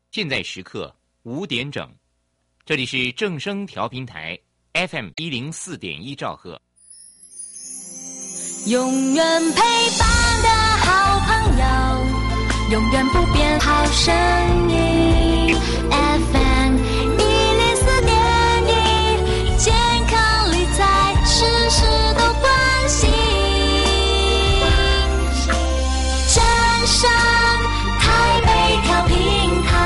现在时刻5点整，这里是正声调频台 FM104.1兆赫。 永远陪伴的好朋友，永远不变好声音 FM104.1，健康理财事事都关心。正声台北调频台，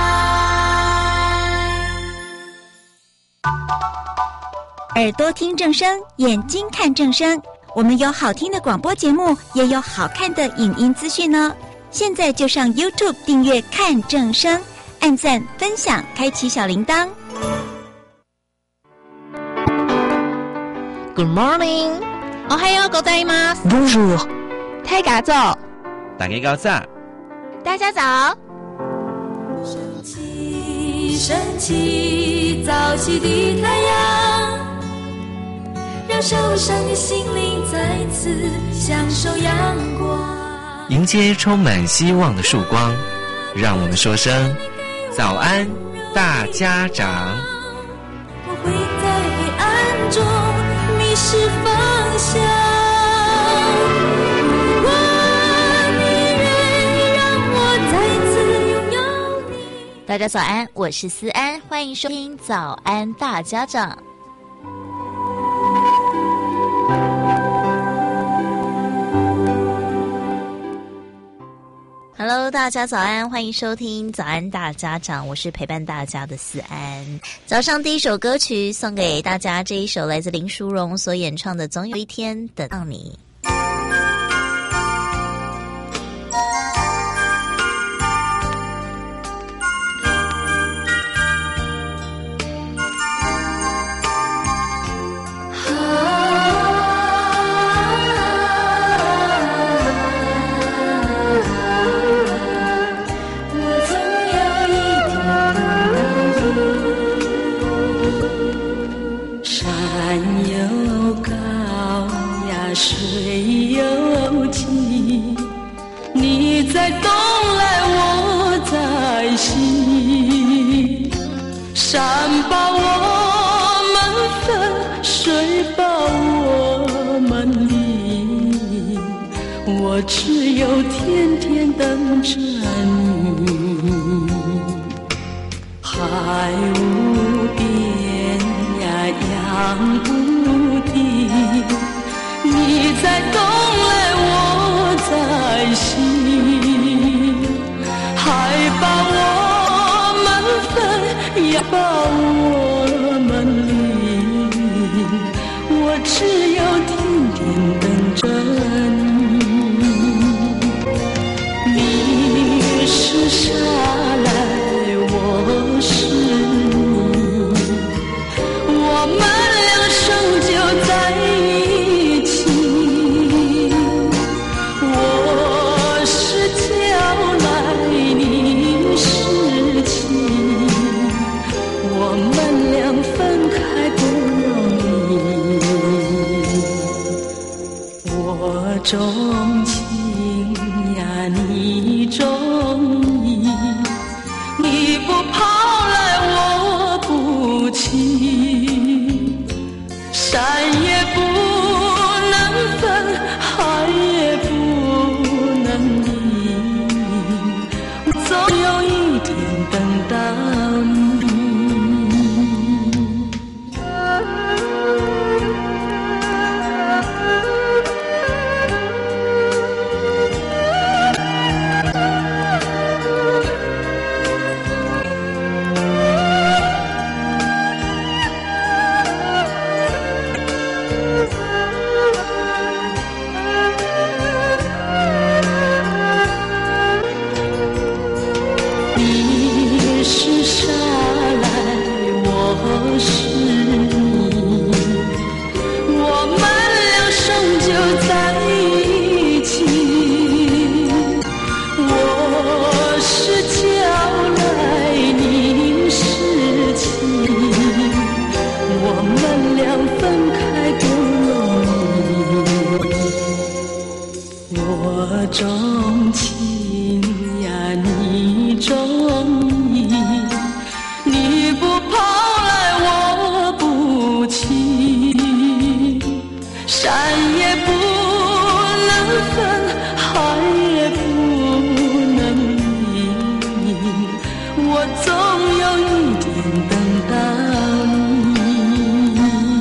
耳朵听正声，眼睛看正声。我们有好听的广播节目，也有好看的影音资讯呢。现在就上 YouTube 订阅看正声，按赞分享，开启小铃铛。 Good morning， おはようございます。 Bonjour， 大家早， 大家早， 大家早。 升起，升起，早起的太阳，让受伤的心灵再次享受阳光。 迎接充满希望的曙光，让我们说声早安大家长。 我会在黑暗中迷失方向，如果你愿意让我再次拥有你。 大家早安，我是思安，欢迎收听早安大家长。Hello， 大家早安，欢迎收听早安大家长，我是陪伴大家的思安。早上第一首歌曲送给大家，这一首来自林淑荣所演唱的《总有一天等到你》。 在东来我在西，山把我们分，水把我们离，我只有天天等着你。海无边呀，洋无底，你在东来我在西，海把我们分，也把我们离，我只有天天等着你。你是沙来，我是你，我们俩生就在一起。我是娇来，你是情，我们俩分开不容易。我钟情呀，你钟意，你不跑来我不去，山也不能分，海也不能离，总有一天等到你。你是沙来，我是你，我们俩生就在一起。我是娇来，你是情，我们俩分开不容易。我钟情呀，你钟意， 山也不能分，海也不能移，我总有一天等到你，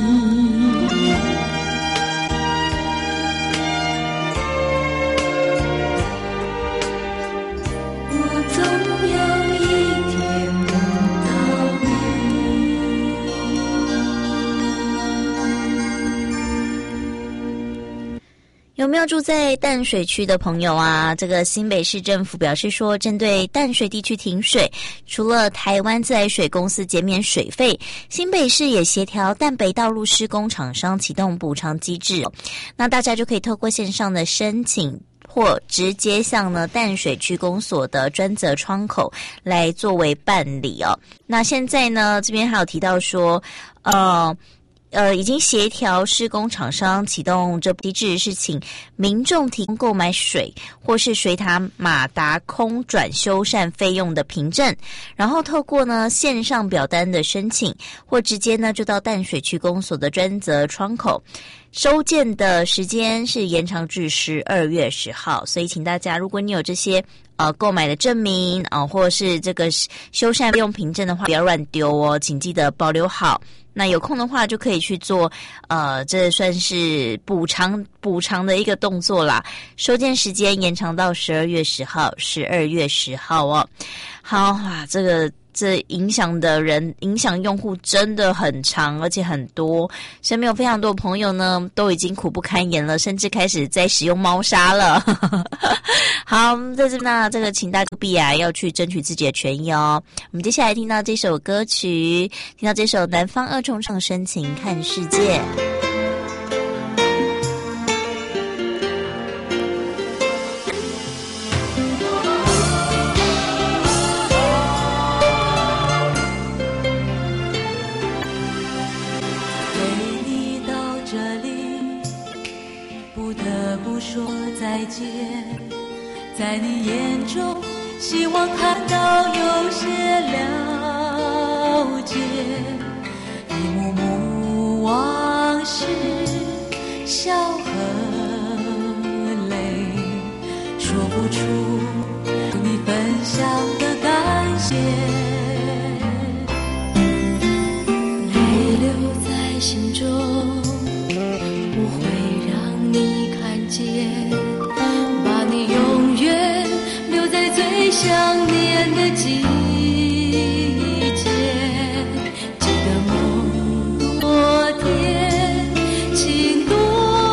我总有一天等到你。 有没有住在淡水区的朋友啊？这个新北市政府表示说，针对淡水地区停水，除了台湾自来水公司减免水费，新北市也协调淡北道路施工厂商启动补偿机制。那大家就可以透过线上的申请，或直接向淡水区公所的专责窗口来作为办理哦。那现在呢，这边还有提到说，已经协调施工厂商启动这机制，是请民众提供购买水或是水塔马达空转修缮费用的凭证，然后透过线上表单的申请，或直接就到淡水区公所的专责窗口。收件的时间是延长至12月10号，所以请大家，如果你有这些购买的证明或是这个修缮费用凭证的话，不要乱丢哦，请记得保留好。那有空的话就可以去做这算是补偿的一个动作啦。收件时间延长到12月10号哦。好啊，这影响用户真的很长，而且很多，身边有非常多的朋友呢都已经苦不堪言了，甚至开始在使用猫砂了。好，在这个请大家务必要去争取自己的权益哦。我们接下来听到这首歌曲，听到这首南方二重唱《深情看世界》。 再见，在你眼中希望看到有些了解，一幕幕往事，笑和泪，说不出你分享的感谢，泪流在心中，不会让你看见，把你永远留在最想念的季节，记得梦多甜，情多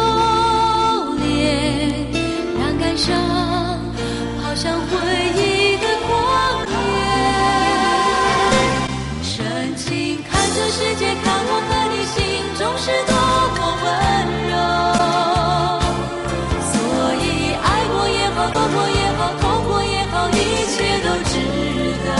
烈，让感伤跑向回忆的旷野，深情看这世界，看我和你心中是多么温柔，错过也好，痛过也好，一切都值得。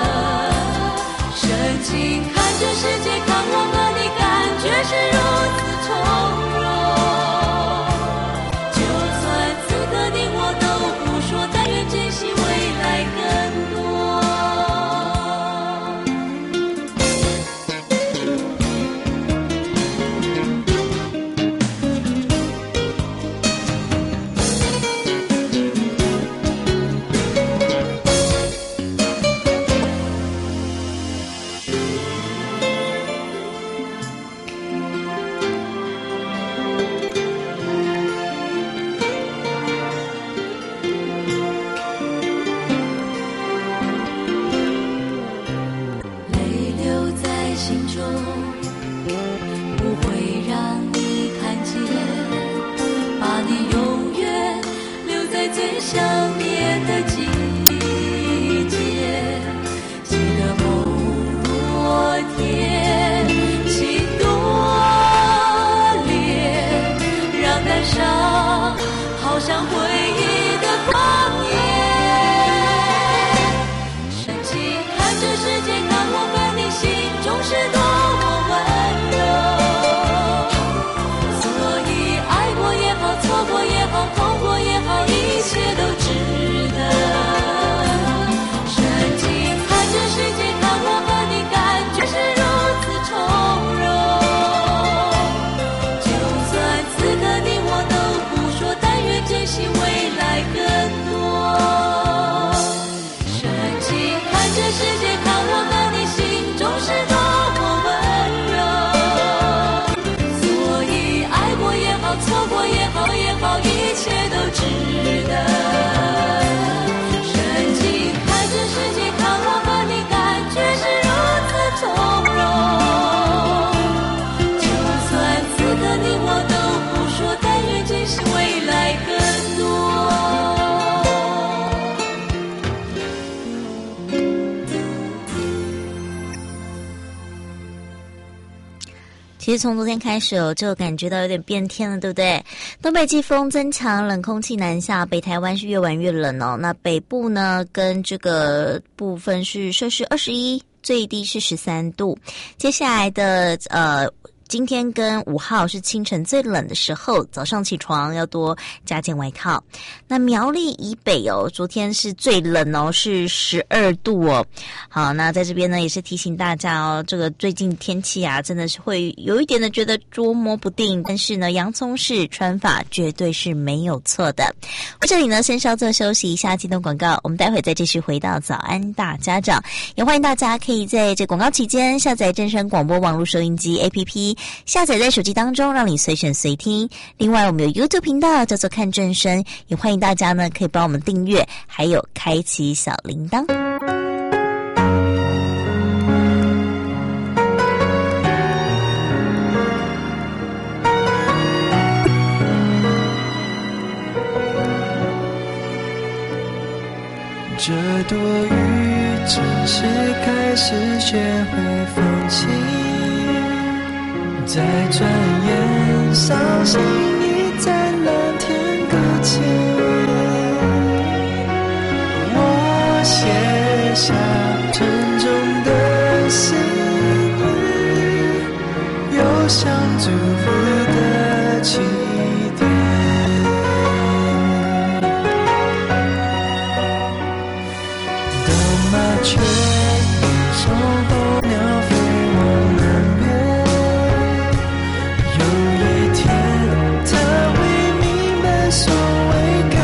深情看这世界，看我和你，感觉是如此从容。就算此刻你我都不说，但愿珍惜未来更多。好像回忆的旷野，深情看这世界，看我和你心中是多么温柔。所以爱过也好，错过也好，痛过也好，一切都值得。深情看这世界，看我和你，感觉是如其实从昨天开始就感觉到有点变天了，对不对？东北季风增强，冷空气南下，北台湾是越玩越冷哦。那北部呢，跟这个部分是摄氏21，最低是13度。接下来的今天跟5号是清晨最冷的时候，早上起床要多加件外套。那苗栗以北昨天是最冷是12度哦。好，那在这边呢也是提醒大家这个最近天气啊真的是会有一点的觉得捉摸不定，但是呢洋葱式穿法绝对是没有错的。这里呢先稍作休息一下，进段广告，我们待会再继续回到早安大家长。也欢迎大家可以在这广告期间下载正声广播网络收音机 APP，下载在手机当中，让你随选随听。另外我们有 YouTube 频道叫做看正声，也欢迎大家呢可以帮我们订阅，还有开启小铃铛。 这朵雨正是开始学会放弃，再转眼，伤心已在蓝天搁浅。我写下沉重的信语，又像祝福的起点。当麻雀一声候鸟飞往南边，有一天他会明白所谓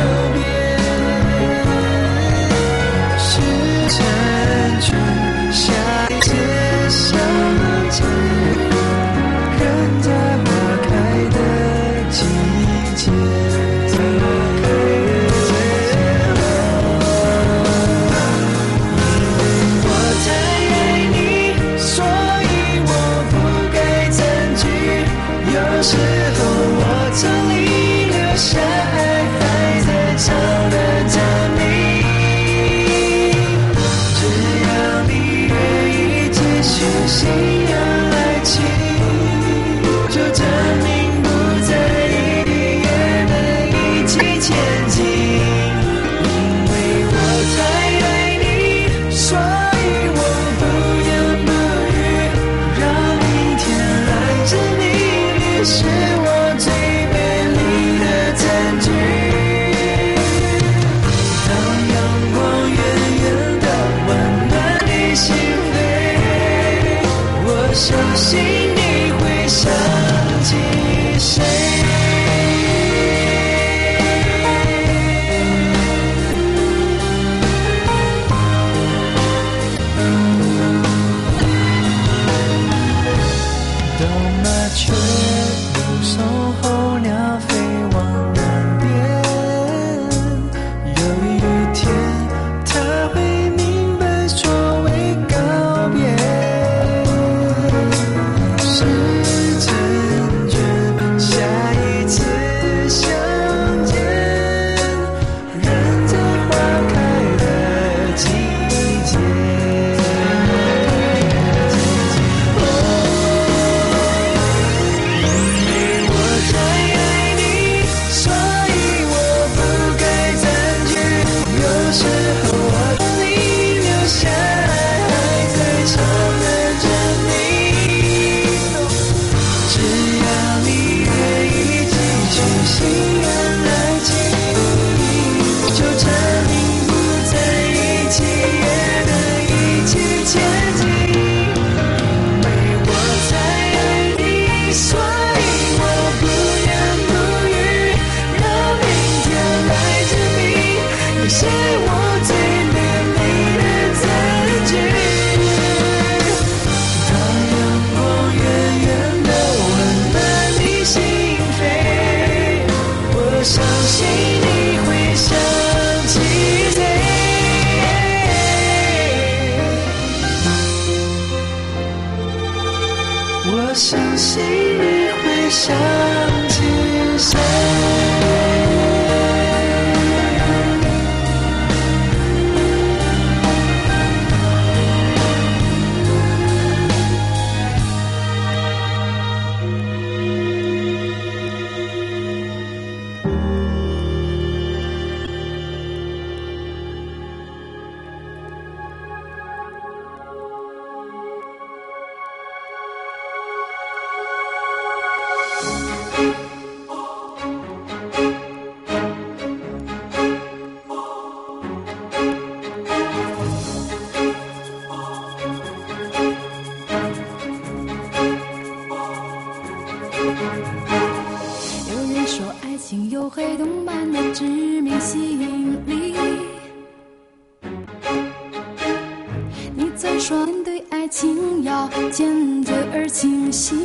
闪烁，面对爱情要坚决而清晰。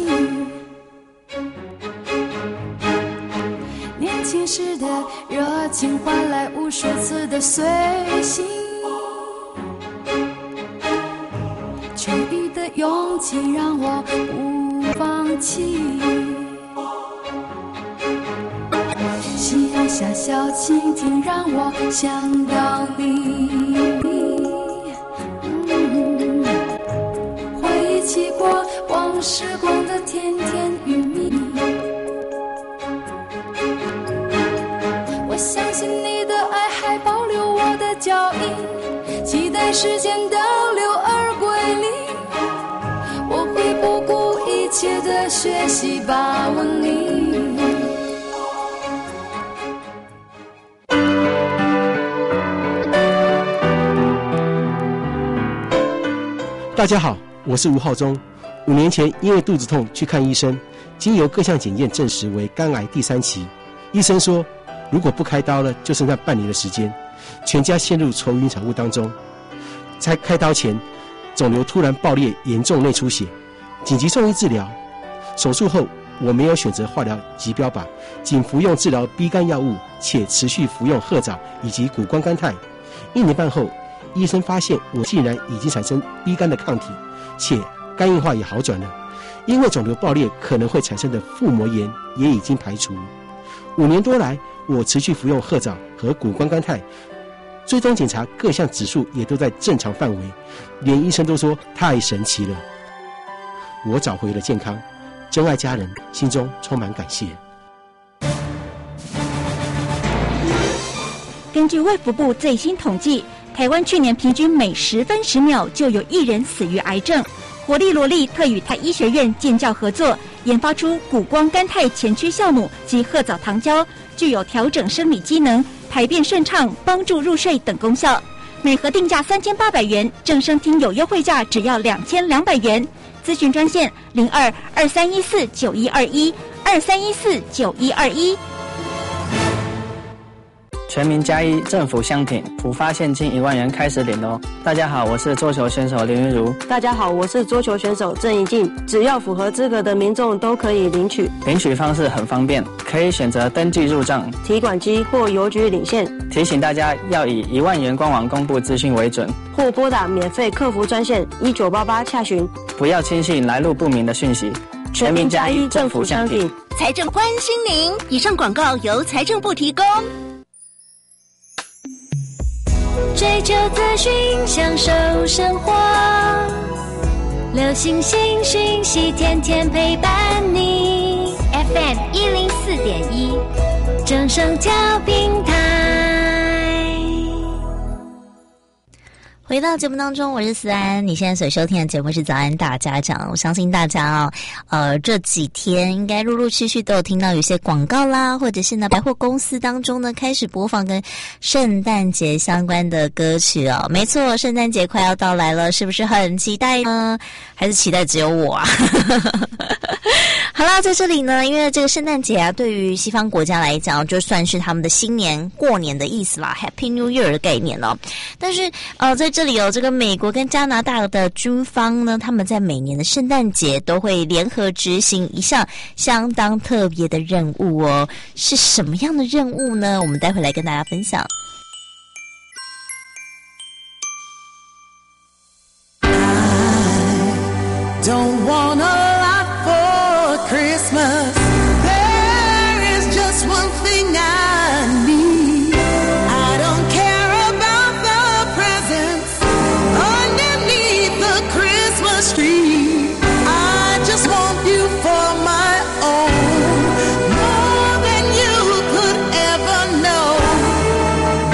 年轻时的热情换来无数次的随行，求雨的勇气让我不放弃。夕阳下小蜻蜓让我想到你，回忆起过往时光的甜甜与蜜。我相信你的爱还保留我的脚印，期待时间倒流而归零。我会不顾一切的学习把握你。 大家好，我是吴浩中。5年前因为肚子痛去看医生，经由各项检验证实为肝癌第3期。医生说，如果不开刀了，就剩下半年的时间，全家陷入愁云惨雾当中。在开刀前，肿瘤突然爆裂，严重内出血，紧急送医治疗。手术后，我没有选择化疗及标靶，仅服用治疗 B 肝药物，且持续服用褐藻以及谷胱甘肽。1年半后，医生发现我竟然已经产生 B 肝的抗体，且肝硬化也好转了。因为肿瘤爆裂可能会产生的腹膜炎也已经排除。5年多来，我持续服用褐藻和谷胱甘肽，追踪检查各项指数也都在正常范围，连医生都说太神奇了。我找回了健康，真爱家人，心中充满感谢。 根据卫福部最新统计，台湾去年平均每10分10秒就有1人死于癌症。活力萝莉特与台医学院建教合作，研发出谷胱甘肽前驱酵母及褐藻糖胶，具有调整生理机能、排便顺畅、帮助入睡等功效。每盒定价3800元，正声听有优惠价只要2200元。咨询专线02-2314-9121，2314-9121。 全民加一政府相挺，普发现金1万元开始领哦。大家好，我是桌球选手林云如。 大家好，我是桌球选手郑怡静。只要符合资格的民众都可以领取。 领取方式很方便，可以选择登记入账、 提款机或邮局领现。 提醒大家要以1万元官网公布资讯为准， 或拨打免费客服专线1988洽询。 不要轻信来路不明的讯息。全民加一政府相挺， 财政关心您。以上广告由财政部提供。 追求资讯，享受生活，流行新讯息，天天陪伴你。FM 104.1，正声调频台。 回到节目当中，我是思安。你现在所收听的节目是早安大家长。我相信大家这几天应该陆陆续续都有听到有些广告啦，或者是呢百货公司当中呢开始播放跟圣诞节相关的歌曲哦。没错，圣诞节快要到来了，是不是很期待呢？还是期待只有我啊？好啦，在这里呢，因为这个圣诞节啊，对于西方国家来讲，就算是他们的新年过年的意思啦 ，Happy New Year 的概念哦。但是在这里有这个美国跟加拿大的军方呢，他们在每年的圣诞节都会联合执行一项相当特别的任务哦。是什么样的任务呢？我们待会来跟大家分享。 Don't want a lot for Christmas. There is just one thing I need. I don't care about the presents underneath the Christmas tree. I just want you for my own, more than you could ever know.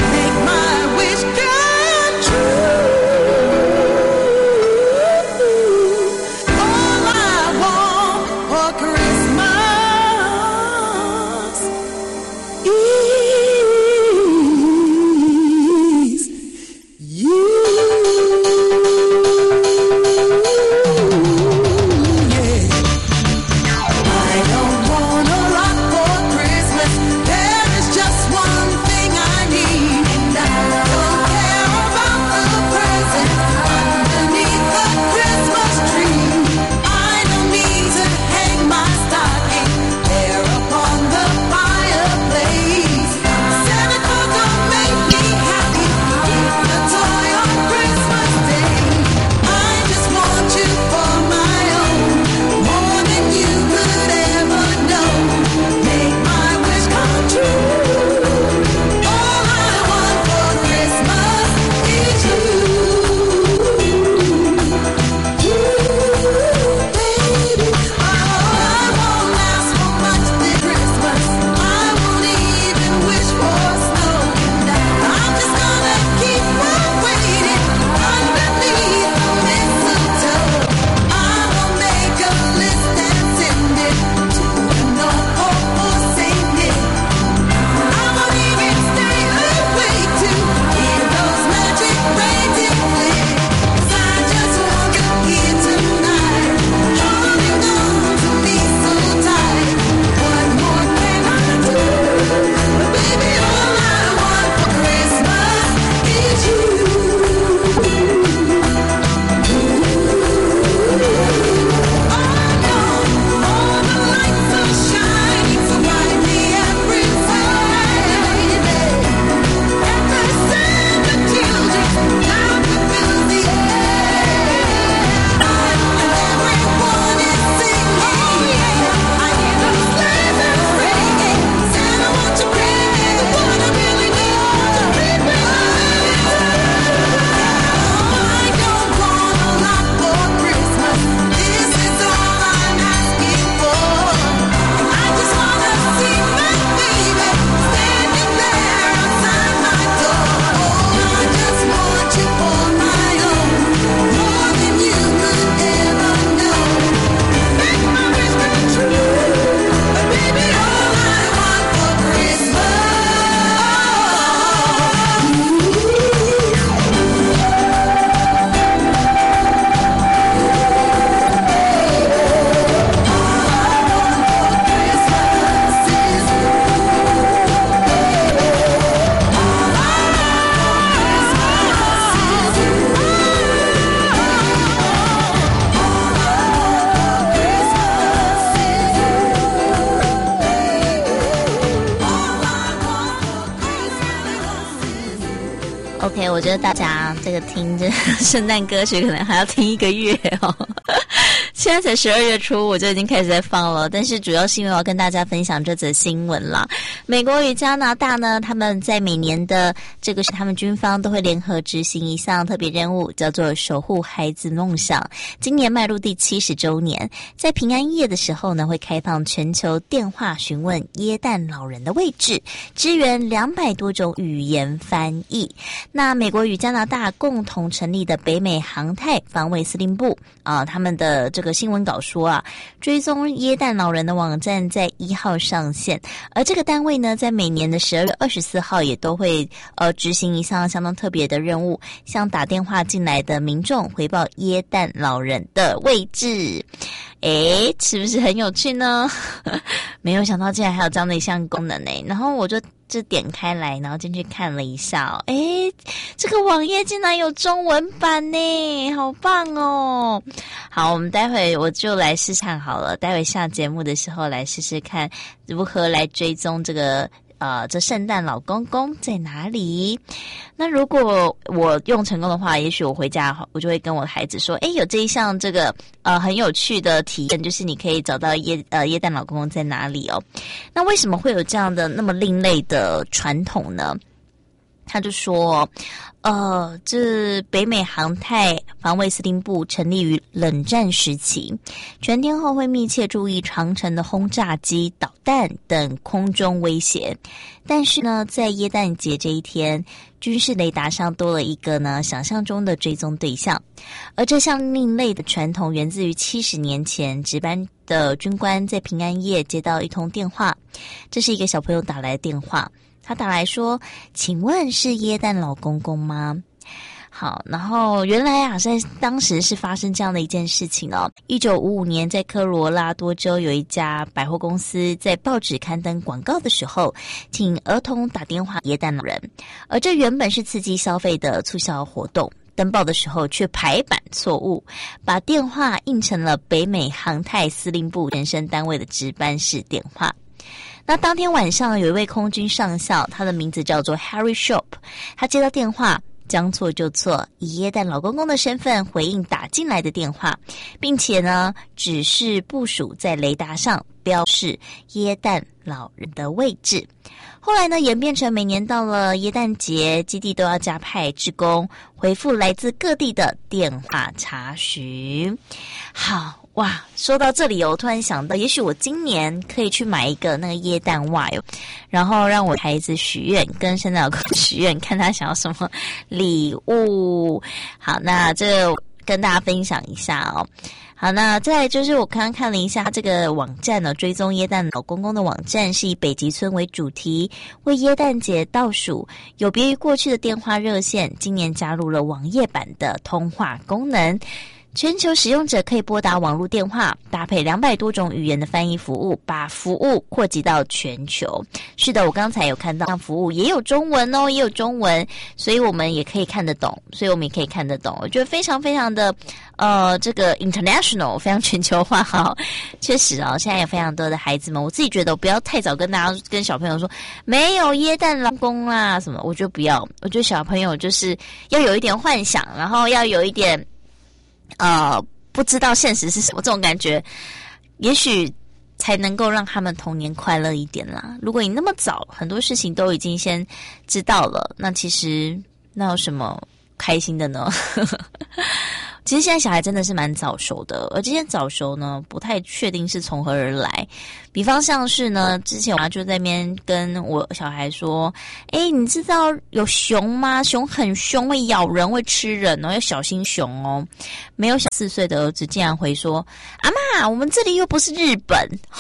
OK， 我觉得大家这个听这圣诞歌曲可能还要听1个月哦。现在才12月初，我就已经开始在放了。但是主要是因为我要跟大家分享这则新闻啦。美国与加拿大呢，他们在每年的这个是他们军方都会联合执行一项特别任务，叫做守护孩子梦想。今年迈入第70周年，在平安夜的时候呢，会开放全球电话询问耶诞老人的位置，支援200多种语言翻译。那美国与加拿大共同成立的北美航太防卫司令部他们的这个新闻稿说啊，追踪耶诞老人的网站在1号上线，而这个单位呢，在每年的12月24号也都会执行一项相当特别的任务，向打电话进来的民众回报耶诞老人的位置。诶，是不是很有趣呢？没有想到竟然还有这样的一项功能呢。然后我就点开来，然后进去看了一下诶，这个网页竟然有中文版呢，好棒哦！好，我们待会我就来试看好了，待会下节目的时候来试试看如何来追踪这个这圣诞老公公在哪里？那如果我用成功的话，也许我回家我就会跟我的孩子说，有这一项这个很有趣的体验，就是你可以找到耶诞老公公在哪里哦。那为什么会有这样的那么另类的传统呢？他就说这北美航太防卫司令部成立于冷战时期，全天候会密切注意长程的轰炸机、导弹等空中威胁。但是呢，在耶诞节这一天，军事雷达上多了一个呢想象中的追踪对象。而这项另类的传统源自于70年前值班的军官在平安夜接到一通电话，这是一个小朋友打来的电话。他打来说，请问是耶诞老公公吗？好，然后原来在当时是发生这样的一件事情哦。1955年，在科罗拉多州有一家百货公司在报纸刊登广告的时候，请儿童打电话耶诞老人，而这原本是刺激消费的促销活动。登报的时候却排版错误，把电话印成了北美航太司令部前身单位的值班室电话。那当天晚上有一位空军上校，他的名字叫做 Harry Shop， 他接到电话，将错就错，以耶诞老公公的身份回应打进来的电话，并且呢，指示部署在雷达上标示耶诞老人的位置。后来呢，演变成每年到了耶诞节，基地都要加派志工回复来自各地的电话查询。好哇，说到这里我突然想到，也许我今年可以去买一个那个耶诞袜哟，然后让我孩子许愿，跟圣诞老公许愿，看他想要什么礼物。好，那这个跟大家分享一下哦。好，那再来就是我刚刚看了一下这个网站呢，追踪耶诞老公公的网站是以北极村为主题，为耶诞节倒数，有别于过去的电话热线，今年加入了网页版的通话功能。全球使用者可以拨打网络电话，搭配200多种语言的翻译服务，把服务扩及到全球。是的，我刚才有看到服务也有中文哦，也有中文，所以我们也可以看得懂，我觉得非常非常的这个 international， 非常全球化哈。确实哦，现在有非常多的孩子们，我自己觉得不要太早跟小朋友说没有耶诞老公啊什么，我觉得不要，我觉得小朋友就是要有一点幻想，然后要有一点不知道现实是什么这种感觉，也许才能够让他们童年快乐一点啦。如果你那么早很多事情都已经先知道了，那其实那有什么开心的呢？其实现在小孩真的是蛮早熟的，而这些早熟呢，不太确定是从何而来。比方像是呢，之前我妈就在那边跟我小孩说，你知道有熊吗？熊很凶，会咬人，会吃人哦，要小心熊哦。没有4岁的儿子竟然回说，阿嬷，我们这里又不是日本。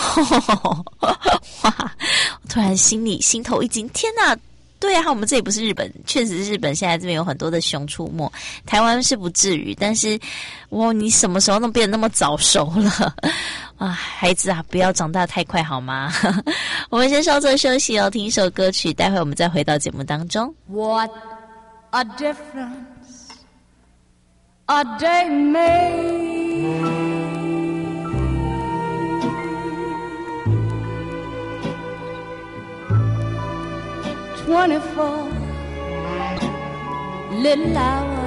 哇！我突然心头一惊，天哪！对啊，我们这里不是日本，确实是日本现在这边有很多的熊出没，台湾是不至于，但是你什么时候能变得那么早熟了啊？孩子啊，不要长大太快好吗？我们先稍作休息哦，听一首歌曲，待会我们再回到节目当中。 What a difference a day made. little hour.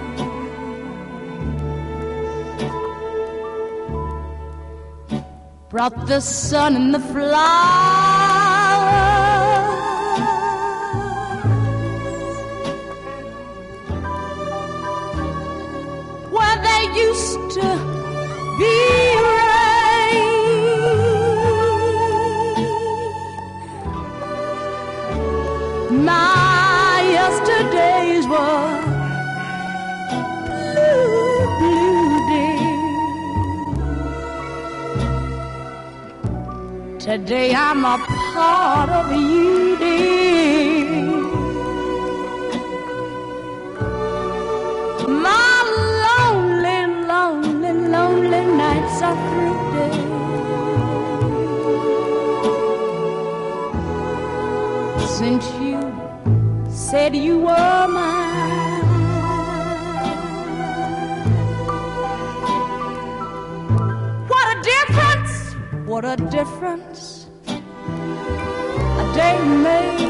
Brought the sun and the flowers where they used to be rain. My yesterdays were blue, blue days. Today I'm a part of you, dear. My lonely, lonely, lonely nights are through, dear. Since you said you were mine, what a difference, what a difference a day made.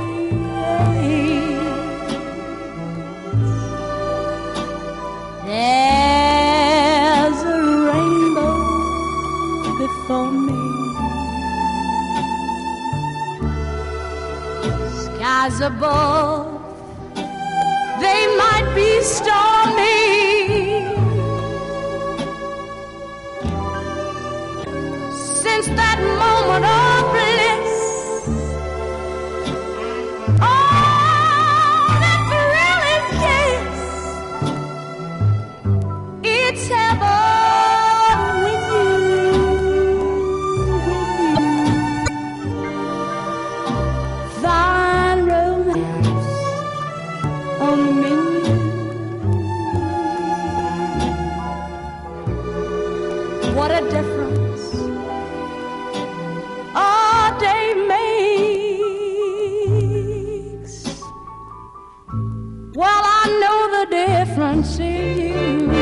There's a rainbow before me, skies above, they might be stormy. Since that moment of bliss, oh, that thrilling kiss, it's heaven with you, Fine romance on the menu. What a difference a day makes. Well, I know the difference in you.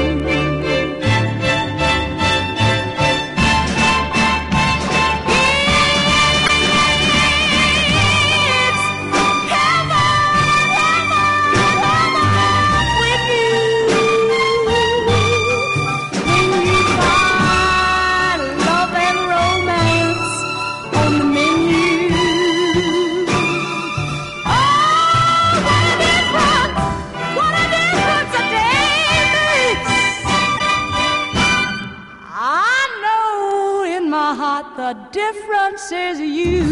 The difference is you.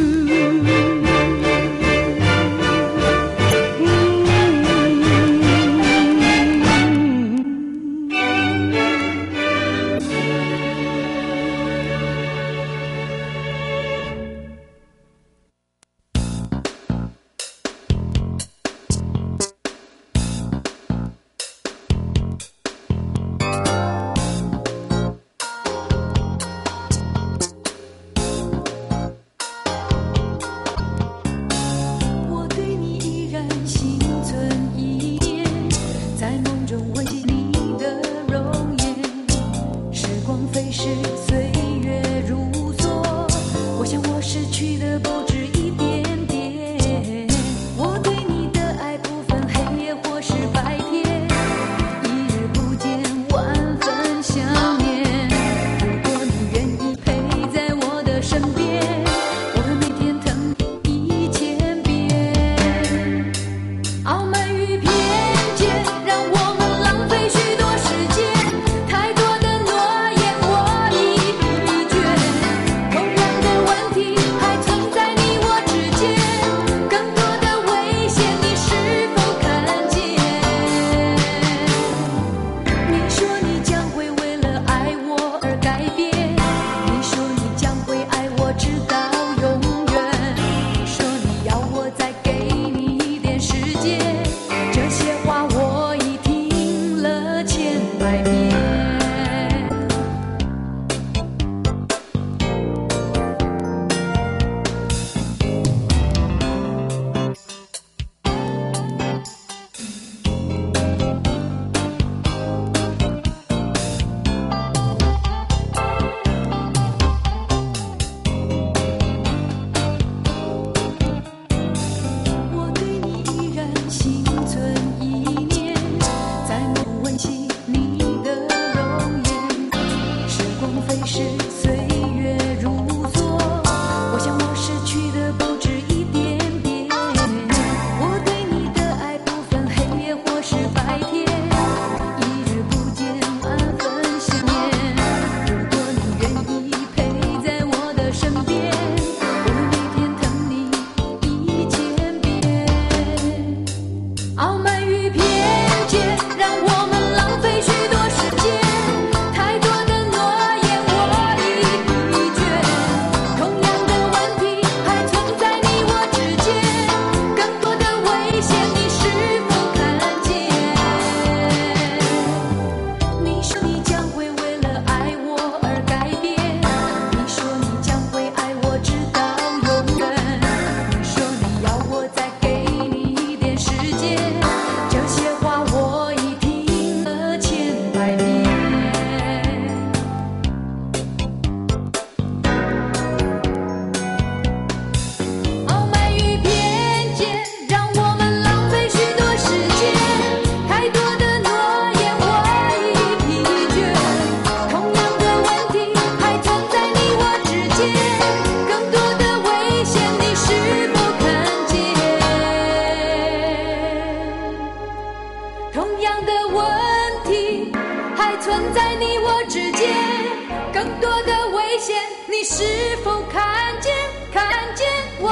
同样的问题还存在你我之间，更多的危险，你是否看见？看见我。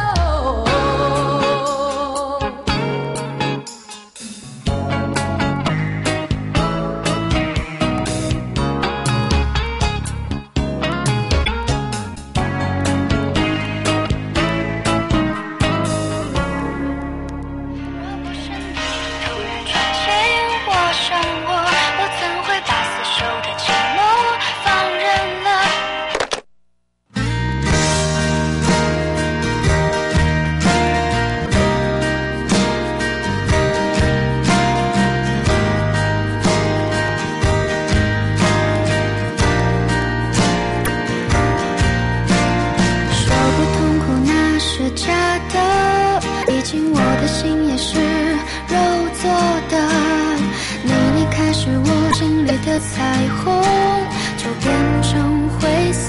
的彩虹就变成灰色，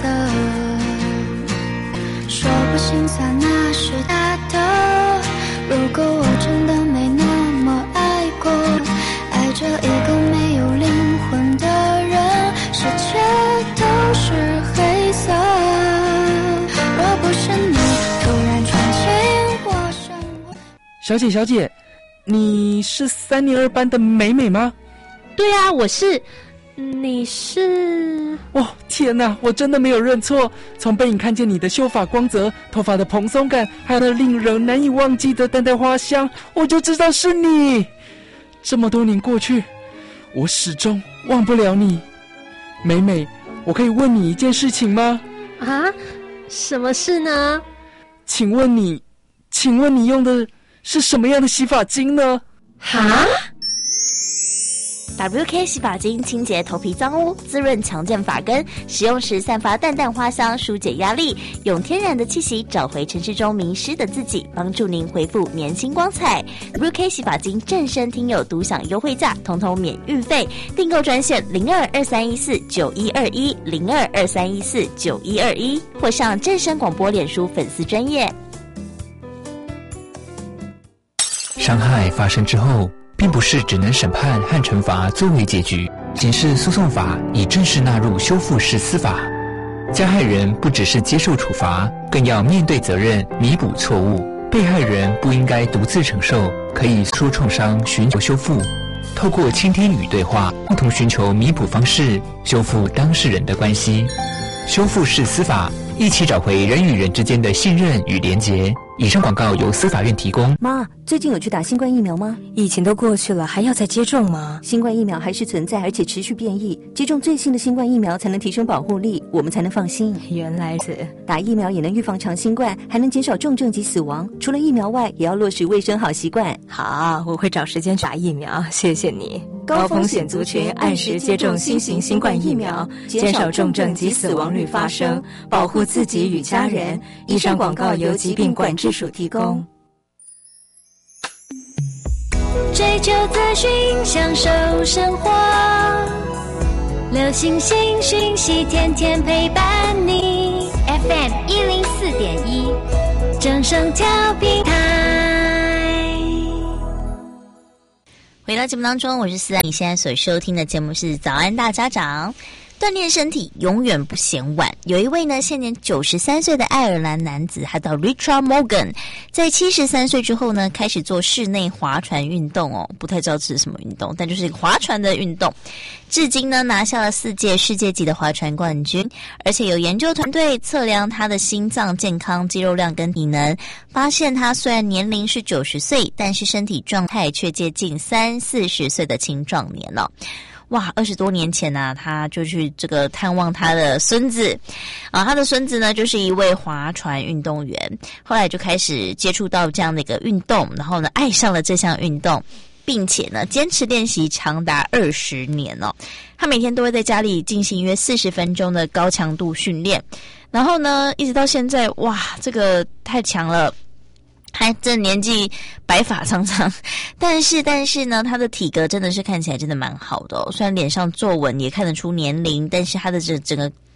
说不心酸那是假的。如果我真的没那么爱过，爱着一个没有灵魂的人，世界都是黑色。若不是你突然闯进我生活。 小姐，你是3年2班的美美吗？ 对啊，我是。你是？ 哦，天哪，我真的没有认错。从背影看见你的秀发光泽、头发的蓬松感，还有那令人难以忘记的淡淡花香，我就知道是你。这么多年过去，我始终忘不了你。美美，我可以问你一件事情吗？ 啊？什么事呢？ 请问你用的是什么样的洗发精呢？ 哈 ？WK 洗发精清洁头皮脏污，滋润强健发根，使用时散发淡淡花香，疏解压力，用天然的气息找回城市中迷失的自己，帮助您恢复年轻光彩。WK 洗发精正声听友独享优惠价，统统免运费，订购专线0223149121 0223149121，或上正声广播脸书粉丝专页。 伤害发生之后，并不是只能审判和惩罚作为结局，刑事诉讼法已正式纳入修复式司法。加害人不只是接受处罚，更要面对责任，弥补错误。被害人不应该独自承受，可以说创伤，寻求修复。透过倾听与对话，共同寻求弥补方式，修复当事人的关系。修复式司法，一起找回人与人之间的信任与连结。以上广告由司法院提供。 妈，最近有去打新冠疫苗吗？ 疫情都过去了，还要再接种吗？ 新冠疫苗还是存在，而且持续变异。接种最新的新冠疫苗才能提升保护力，我们才能放心。 原来是打疫苗也能预防长新冠，还能减少重症及死亡。除了疫苗外，也要落实卫生好习惯。 好，我会找时间打疫苗，谢谢你。高风险族群按时接种新型新冠疫苗，减少重症及死亡率发生，保护自己与家人。以上广告由疾病管制署提供。 追求资讯，享受生活，流行新讯息，天天陪伴你。FM 104.1，正声调频台。 回到节目当中，我是思安，你现在所收听的节目是早安大家长。锻炼身体永远不嫌晚。有一位呢，现年93岁的爱尔兰男子，他叫 Richard Morgan， 在73岁之后呢，开始做室内划船运动哦，不太知道这是什么运动，但就是划船的运动。至今呢，拿下了4届世界级的划船冠军，而且有研究团队测量他的心脏健康、肌肉量跟体能，发现他虽然年龄是90岁，但是身体状态却接近30-40岁的青壮年了。哇，20多年前啊，他就去这个探望他的孙子啊，他的孙子呢就是一位划船运动员，后来就开始接触到这样的一个运动，然后呢爱上了这项运动，并且呢坚持练习长达20年哦。他每天都会在家里进行约40分钟的高强度训练，然后呢一直到现在，哇，这个太强了。还这年纪白发苍苍，但是呢，他的体格真的是看起来真的蛮好的哦。虽然脸上皱纹也看得出年龄，但是他的整个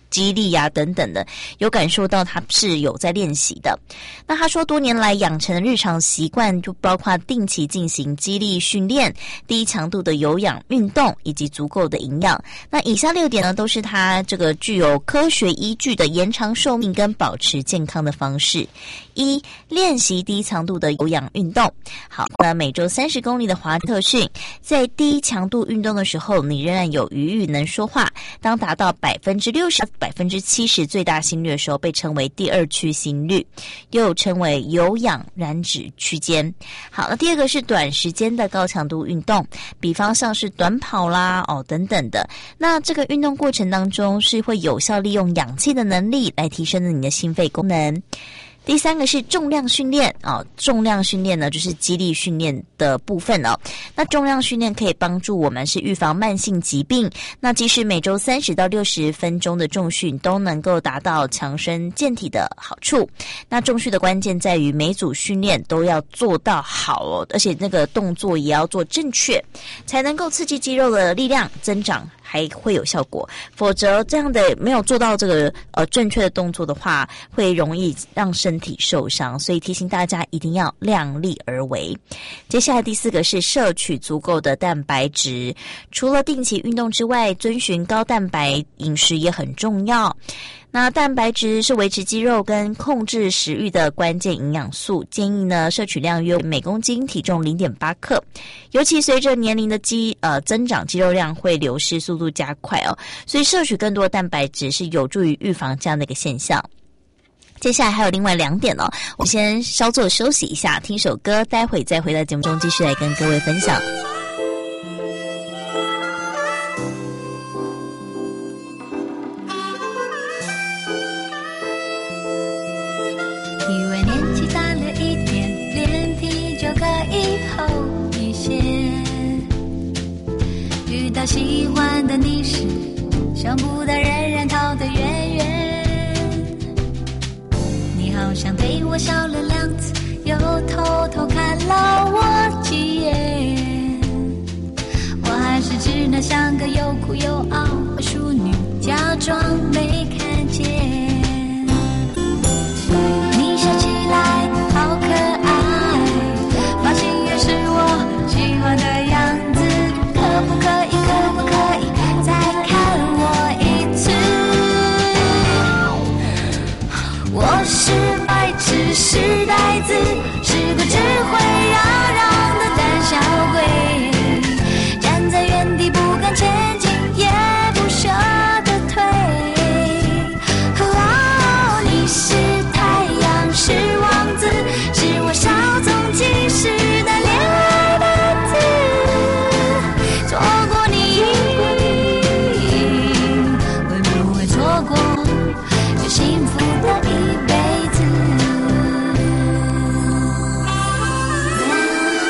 肌力啊等等的，有感受到他是有在练习的。那他说多年来养成的日常习惯就包括定期进行肌力训练、低强度的有氧运动以及足够的营养。那以下6点呢，都是他这个具有科学依据的延长寿命跟保持健康的方式。1、练习低强度的有氧运动。好，那每周30公里的滑特训，在低强度运动的时候，你仍然有余裕能说话。当达到60%、70%最大心率的时候，被称为第2区心率，又称为有氧燃脂区间。好，那第二个是短时间的高强度运动，比方像是短跑啦等等的。那这个运动过程当中是会有效利用氧气的能力来提升你的心肺功能。第3个是重量训练重量训练呢就是肌力训练的部分那重量训练可以帮助我们是预防慢性疾病，那即使每周30到60分钟的重训都能够达到强身健体的好处。那重训的关键在于每组训练都要做到好而且那个动作也要做正确，才能够刺激肌肉的力量增长，还会有效果。否则这样的没有做到这个正确的动作的话，会容易让身体受伤，所以提醒大家一定要量力而为。接下来第4个是摄取足够的蛋白质，除了定期运动之外，遵循高蛋白饮食也很重要。那蛋白质是维持肌肉跟控制食欲的关键营养素，建议呢摄取量约每公斤体重 0.8 克。尤其随着年龄的增长，肌肉量会流失速度加快所以摄取更多的蛋白质是有助于预防这样的一个现象。接下来还有另外2点我们先稍作休息一下，听首歌，待会再回到节目中继续来跟各位分享。 以为年纪大了一点，脸皮就可以厚一些，遇到喜欢的你时，想不到人人逃得远远。你好像对我笑了2次，又偷偷看了我几眼，我还是只能像个又哭又傲的淑女，假装没看见。你笑起来好可爱，发型也是我喜欢的样子，可不可以再看我一次？我是白痴，是呆子，是个只会嚷嚷的胆小鬼，站在原地不敢前进，也不舍得退。你是太阳，是王子，是我稍纵即逝的恋爱本子。错过你，会不会错过有幸福的一辈子？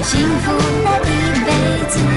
幸福的一辈子。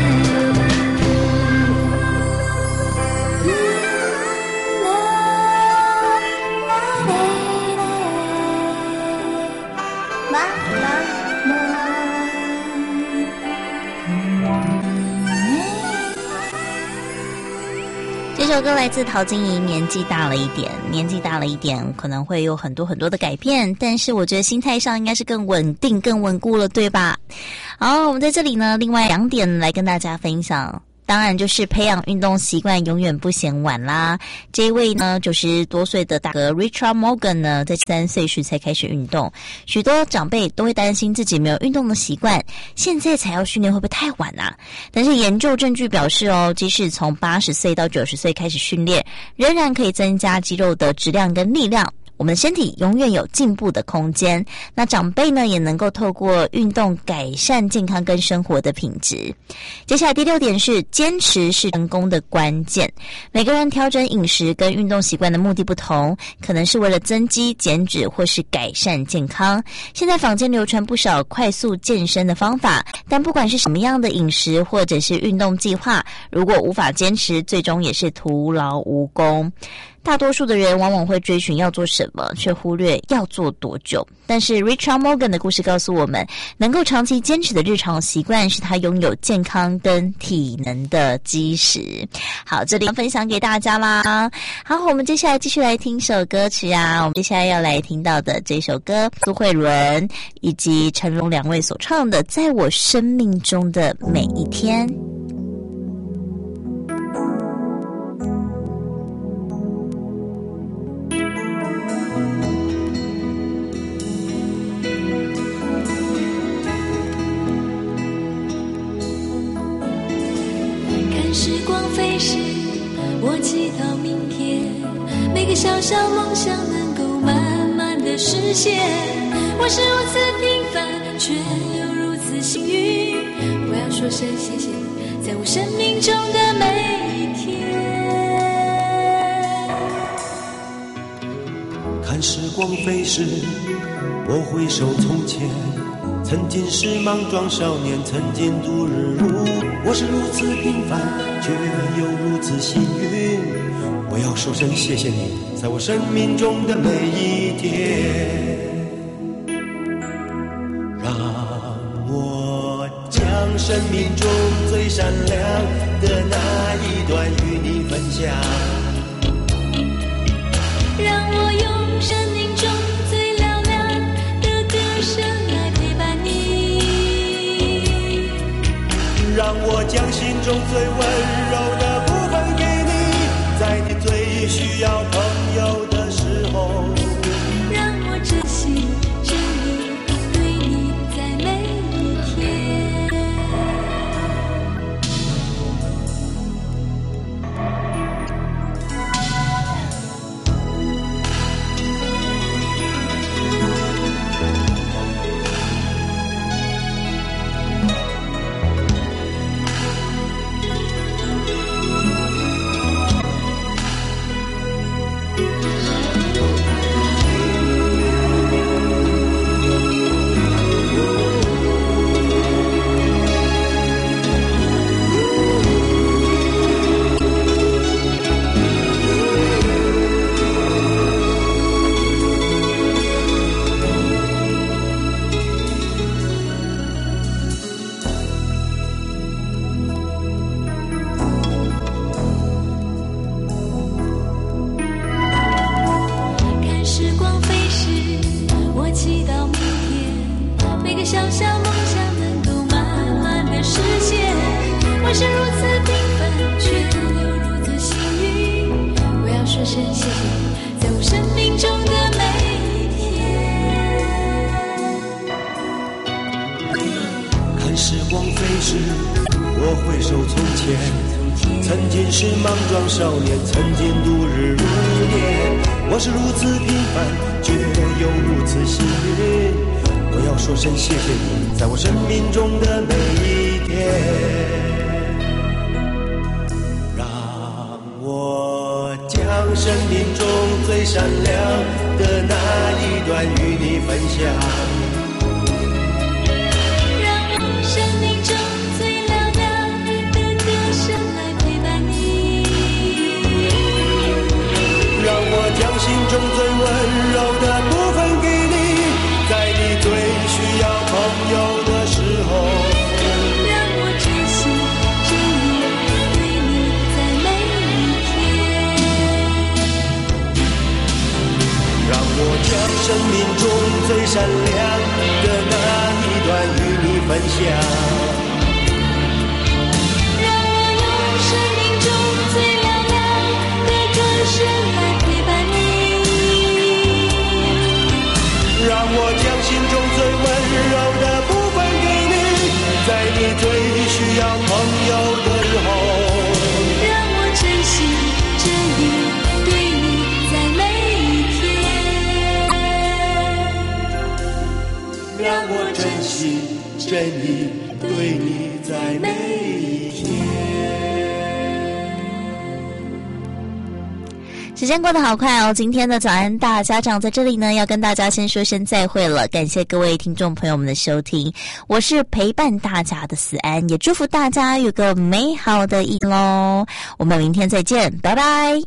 这首歌来自陶晶莹，年纪大了一点，可能会有很多的改变，但是我觉得心态上应该是更稳定、更稳固了，对吧？好，我们在这里呢，另外2点来跟大家分享。当然就是培养运动习惯永远不嫌晚啦。这一位呢90多岁的大哥 Richard Morgan 呢，在3岁时才开始运动。许多长辈都会担心自己没有运动的习惯，现在才要训练会不会太晚啊？但是研究证据表示哦，即使从80岁到90岁开始训练，仍然可以增加肌肉的质量跟力量。我们的身体永远有进步的空间。那长辈呢，也能够透过运动改善健康跟生活的品质。接下来第6点是，坚持是成功的关键。每个人调整饮食跟运动习惯的目的不同，可能是为了增肌、减脂或是改善健康。现在坊间流传不少快速健身的方法，但不管是什么样的饮食或者是运动计划，如果无法坚持，最终也是徒劳无功。大多数的人往往会追寻要做什么，却忽略要做多久。但是 Richard Morgan 的故事告诉我们，能够长期坚持的日常习惯是他拥有健康跟体能的基石。好，这里分享给大家啦。好，我们接下来继续来听首歌曲啊。我们接下来要来听到的这首歌，苏慧伦以及陈荣2位所唱的《在我生命中的每一天》。 时光飞逝，我祈祷明天每个小小梦想能够慢慢的实现。我是如此平凡，却又如此幸运。我要说声谢谢你，在我生命中的每一天。 看时光飞逝，我回首从前，曾经是莽撞少年，曾经度日如年。我是如此平凡，却又如此幸运。我要说声谢谢你，在我生命中的每一天。让我将生命中最闪亮的那一段与你分享， 让我用生命中最嘹亮的歌声来陪伴你， 让我将心中最温柔的部分给你，在你最需要朋友的时候， 让我珍惜着你，对你在每一天。 让我生善良的那一段与你分享。 让我用生命中最亮亮的歌声来陪伴你， 让我将心中最温柔的部分给你，在你最需要朋友的时候， 让我真心真意对你在每一天， 让我真心真意对你在每一天。 时间过得好快哦，今天的早安大家长在这里呢，要跟大家先说声再会了，感谢各位听众朋友们的收听，我是陪伴大家的思安，也祝福大家有个美好的一天咯，我们明天再见，拜拜。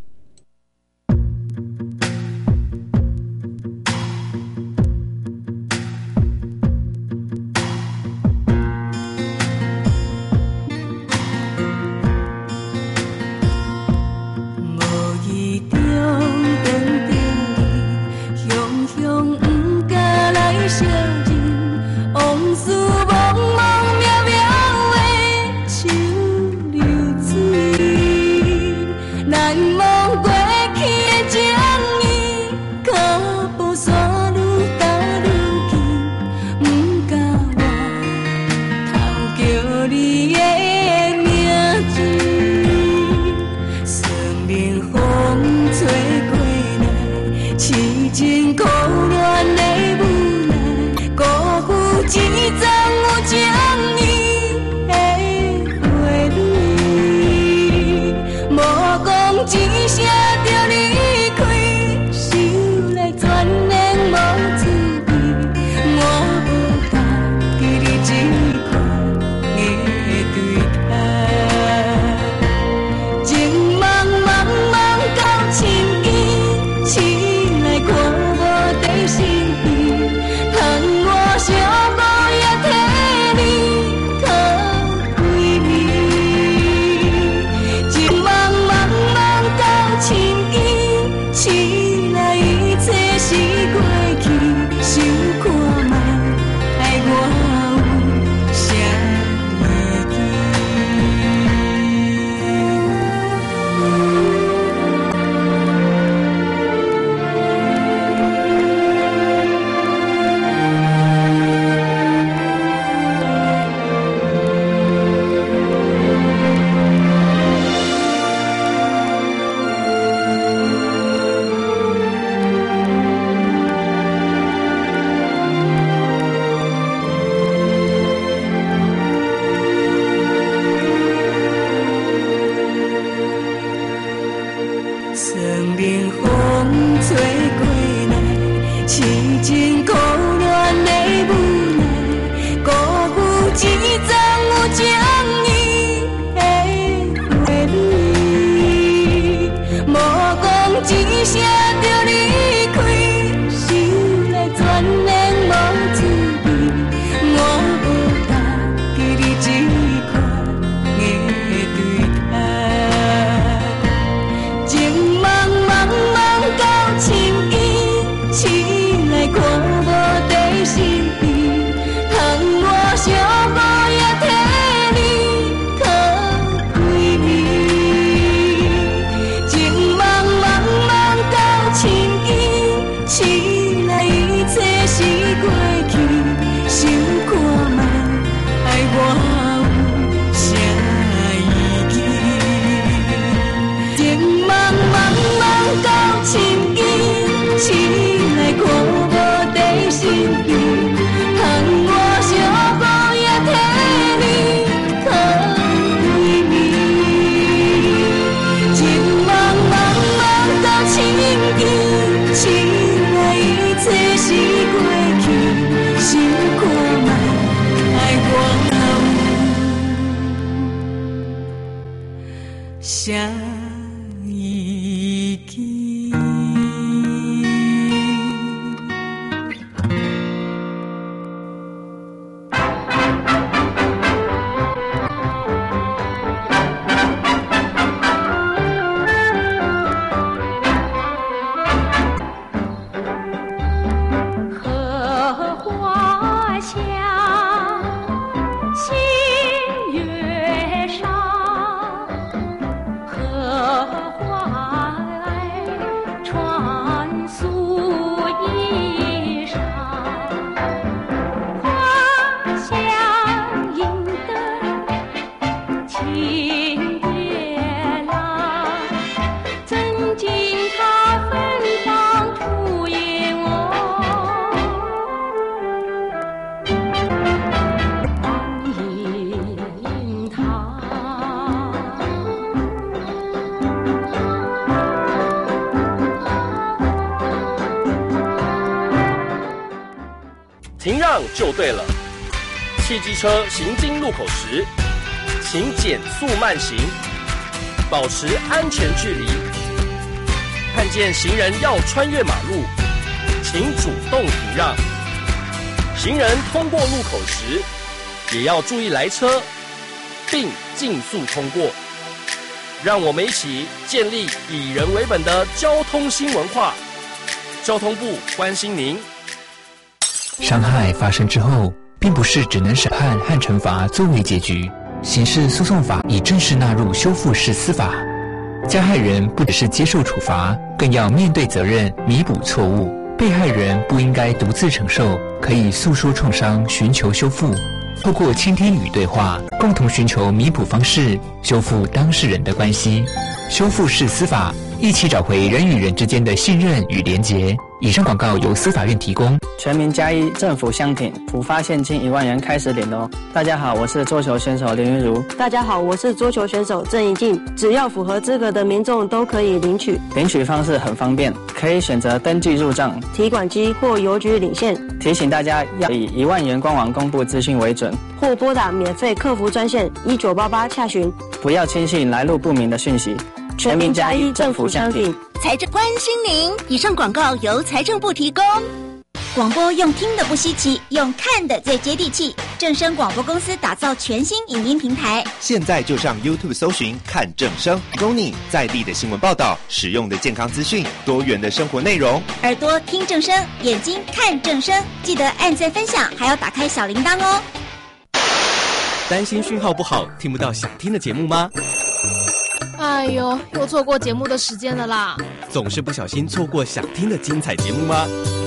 样就对了。汽机车行经路口时，请减速慢行，保持安全距离。看见行人要穿越马路，请主动停让。行人通过路口时，也要注意来车，并尽速通过。让我们一起建立以人为本的交通新文化。交通部关心您。 伤害发生之后，并不是只能审判和惩罚作为结局。刑事诉讼法已正式纳入修复式司法，加害人不只是接受处罚，更要面对责任，弥补错误。被害人不应该独自承受，可以诉说创伤，寻求修复。透过倾听与对话，共同寻求弥补方式，修复当事人的关系。修复式司法，一起找回人与人之间的信任与连结。以上广告由司法院提供。 全民加一，政府相挺，普发现金1万元开始领哦。大家好，我是桌球选手林云如。 大家好，我是桌球选手郑怡静。只要符合资格的民众都可以领取。 领取方式很方便，可以选择登记入账、 提款机或邮局领现。 提醒大家要以1万元官网公布资讯为准， 或拨打免费客服专线1988洽询。 不要轻信来路不明的讯息。全民加一，政府相挺。 财政关心您。以上广告由财政部提供。 广播用听的不稀奇，用看的最接地气。正声广播公司打造全新影音平台， 现在就上 YouTube 搜寻看正声，供你在地的新闻报道、实用的健康资讯、多元的生活内容。 耳朵听正声，眼睛看正声，记得按赞分享，还要打开小铃铛哦。 担心讯号不好，听不到想听的节目吗？ 哎呦，又错过节目的时间了啦！ 总是不小心错过想听的精彩节目吗？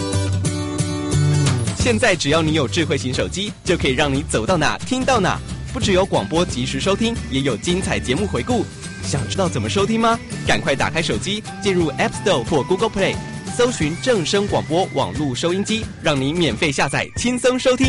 现在只要你有智慧型手机，就可以让你走到哪听到哪。不只有广播及时收听，也有精彩节目回顾。想知道怎么收听吗？赶快打开手机，进入 App Store 或 Google Play， 搜寻正声广播网络收音机，让你免费下载，轻松收听。